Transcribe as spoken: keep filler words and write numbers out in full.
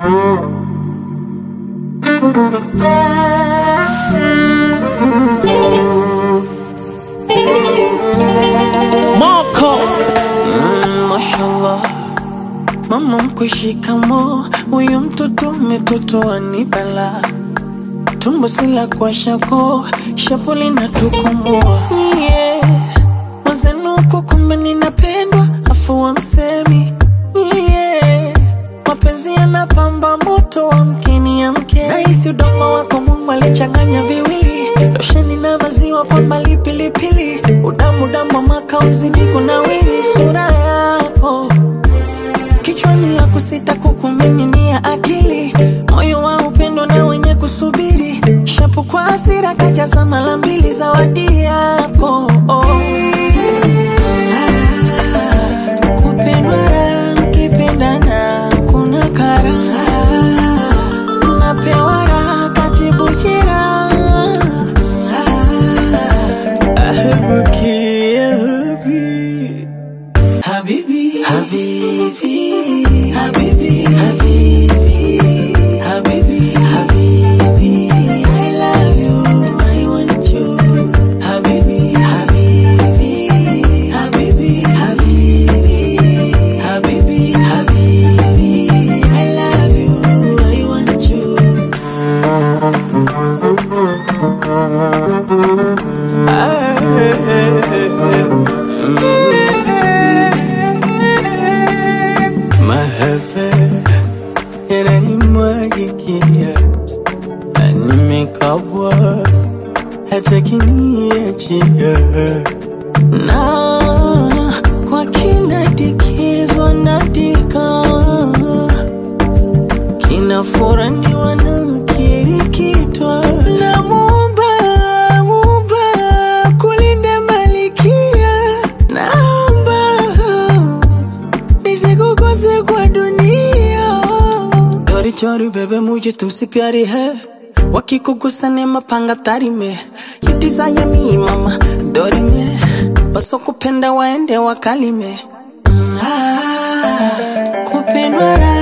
Moko mm, mashallah mama mkushikamo, huyu mtoto metoto anibala, tumbo sila kwa shako, shapuli na tukomoa yeah. Mazenuko kumbe ninapendwa, afu wa msemi yeah. Mapenzi yanapamba moto wa mkeni ya mke, naisi udongo wako Mungu alichanganya viwili, losheni na maziwa kwa mbali pilipili, udamu damu maka uzidi kunawiri, sura yako kichwani ya kusita kukumiminia akili, moyo wa upendo na wenye kusubiri, shapu kwa hasira kajaza mara mbili zawadi yako oh. Ah, kupendwa raha mkipendana kuna karaha, napewa raha katibu jira ahabuki ahabi habibi habibi Habibi, Habibi, Habibi, Habibi, I love you, I want you. Habibi, Habibi, Habibi, Habibi, Habibi, Habibi, I love you, I want you. Mahaba yananimwagikia, nimekabwa hata kiniachia, na kwa kinadikizwa nadika, kinafuraniwa na kirikitwa, na muumba muumba kulinda malikia, naomba nisikukose kwa dunia. Chori chori bebe mujhe tumse pyari hai, wakikugusa ne mapanga tari me, you desire me mama dori me, wasokupenda waende wakalime mm, ah, kupendwa raha